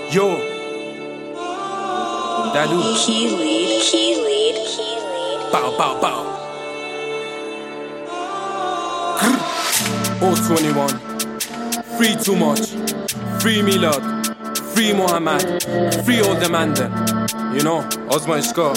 Yo Dalu Key lead. Bow O21 Free too much Free Milad Free Mohammed Free all the man then You know آزمایشگاه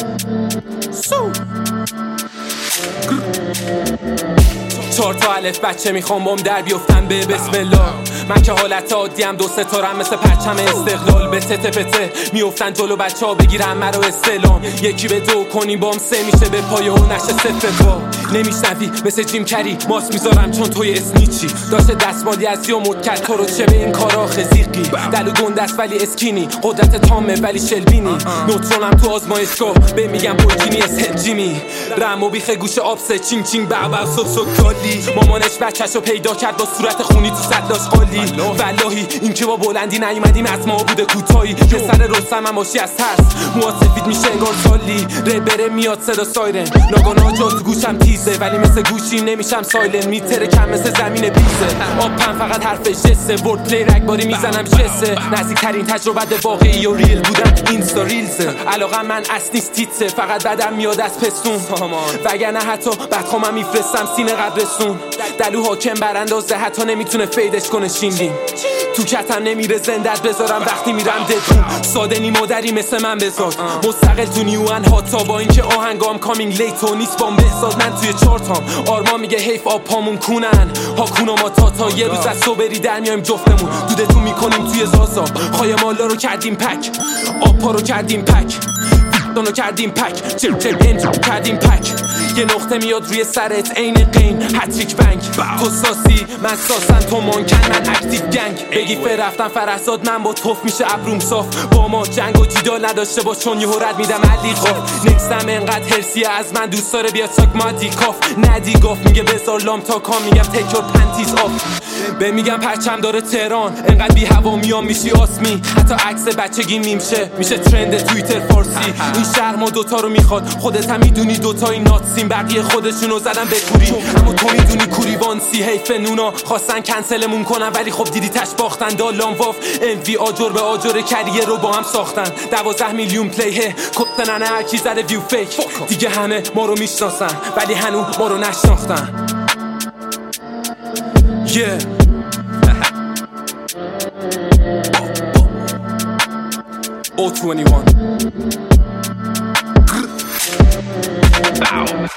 چهار تا الف بچه میخوام بام در بیفتن به بسم الله. من که حالت عادیم دو ستارم مثل پرچم استقلال. به تته پته میفتن جلو بچه ها بگیرم مرا استلام. یکی به دو کنیم بام سه میشه به پایه و نشه صفر با نمیشنوی مثل جیم کری ماست میذارم چون توی اسنیچی داشته دستمالی از یا مد کرد تو رو چه به این کارا خزیقی دلو گنده است ولی اسکینی قدرت تامه ولی شلبینی نوترونم تو آزمایشگاه به میگم برگینی اسنجیمی رم و بیخ گوش آبسه چینگ چینگ بابا سب کالی مامانش بچه‌شو پیدا کرد با صورت خونی تو صداش قالی والله این که با بلندی نیومدیم از ما بوده کوتاهی پسر رستم هم باشی از ترس موهات سفید میشه انگار سالی ربره میاد صدا سایرن ناگانا جا تو گوشم تیزه ولی مثل گوشیم نمیشم سایلن میتره کم مثل زمین بیزه آبم فقط حرف جسه ورد پلی رگباری میزنم جسه نزدیکترین تجربه واقعی و ریل بودن اینستا ریلزه علاقه من اصل نیست تیتسه فقط بدم میاد از پستون وگرنه حتی بدخوامم میفرستم سینه قدرسون دلو حاکم براندازه حتی نمیتونه فیدش کنه شیندین تو کتم نمیره زندت بذارم وقتی میرم دتون ساده نی مادری مثل من بذار مستقل تو نیوان هاتا با اینکه آهنگام کامینگ لیت و نیست بام بساز من توی چارتام آرما میگه حیف آب پامون کونن ها کونا ما تا یه روز از صبری در میایم جفتمون دودتون میکنیم توی زازا خای مالا رو کردیم پک آبا رو کردیم پک دانو کردیم پک چل کردیم پک یه نقطه میاد روی سرت عین قین هتریک بنک تو ساسی من ساسن تو مانکن من اکتیو گنگ بگی رفتم فرزاد من با توف میشه ابروم صاف با ما جنگ و جیدال نداشته باش چون یه رد میدم علی قاف نکستم انقدر هرسیه از من دوست داره بیاد ساک مادی کاف ندی گاف میگه بذار لام تا کام میگم تک یور پنتیز آف به میگم پرچم داره تهران انقدر بی هوا میام میشی آسمی حتی عکس بچگی میشه ترند توییتر فارسی این شهر ما دوتا رو میخواد خودت هم میدونی دوتایی ناتسیم بقیه خودشونو زدن به کوری اما تو میدونی کوری وانسی حیف نونا خواستن کنسلمون کنن ولی خب دیدی تش باختن دالان واف انوی آجر به آجر کریر رو با هم ساختن 12 میلیون پلیه کتنن هرکی زده ویو فیک دیگه همه ما رو میشناسن ولی هنو ما رو نشناختن Yeah O21 Bow